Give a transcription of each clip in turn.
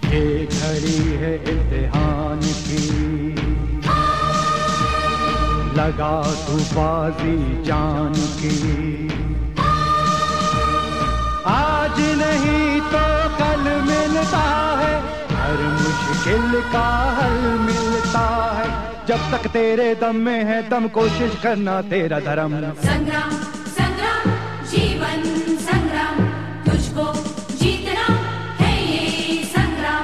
ये घड़ी है इम्तिहान की, लगा तू बाजी जान की। आज नहीं तो कल मिलता है, हर मुश्किल का हल मिलता है। जब तक तेरे दम में है दम, कोशिश करना तेरा धर्म। संग्राम संग्राम जीवन संग्राम, तुझको जीतना है ये संग्राम।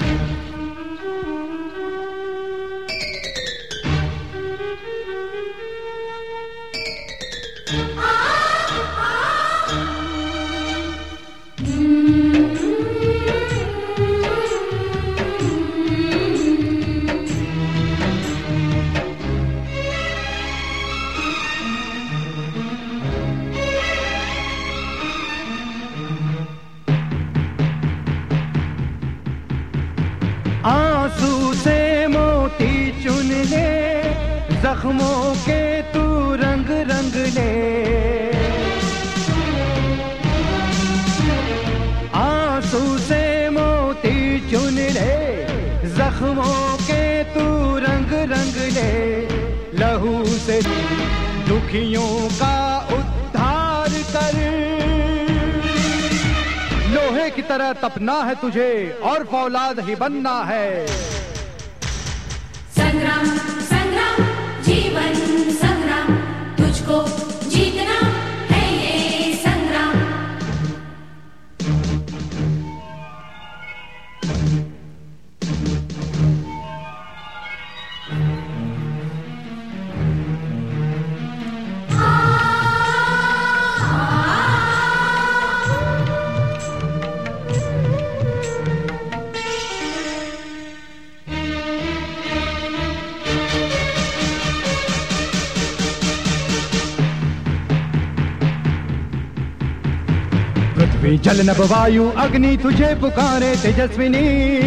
आंसू से मोती चुन ले, जख्मों के तू रंग रंग ले। आंसू से मोती चुन ले, जख्मों के तू रंग रंग ले। लहू से दुखियों का उद्धार कर, लोहे की तरह तपना है तुझे और फौलाद ही बनना है। संग्राम संग्राम जीवन संग्राम, तुझको जीतना है ये संग्राम। पृथ्वी जल नभ वायु अग्नि तुझे पुकारे तेजस्विनी,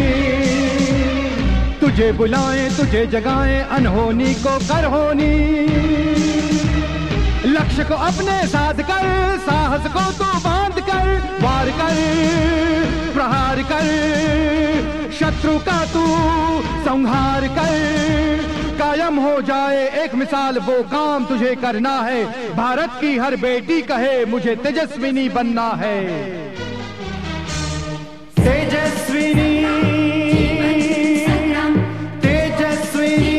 तुझे बुलाए तुझे जगाए अनहोनी को कर होनी। लक्ष्य को अपने साथ कर, साहस को तू बांध कर, वार कर प्रहार कर, शत्रु का तू संहार कर। कायम हो जाए एक मिसाल वो काम तुझे करना है, भारत की हर बेटी कहे मुझे तेजस्विनी बनना है। तेजस्विनी तेजस्विनी,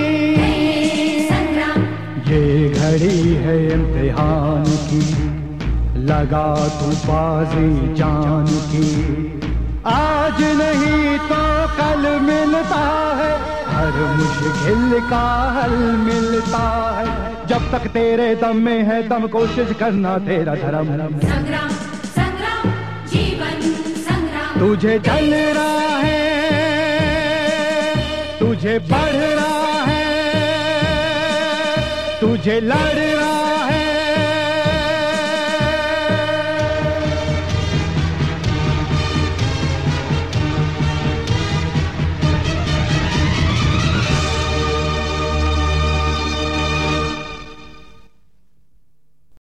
ये घड़ी है इम्तिहान की, लगा तू बाजी जान की। आज नहीं तो कल मिलता है, हर मुश्किल का हल मिलता है। जब तक तेरे दम में है दम, कोशिश करना तेरा धर्म। संग्राम संग्राम जीवन संग्राम, तुझे जल रहा है, तुझे बढ़ रहा है, तुझे लड़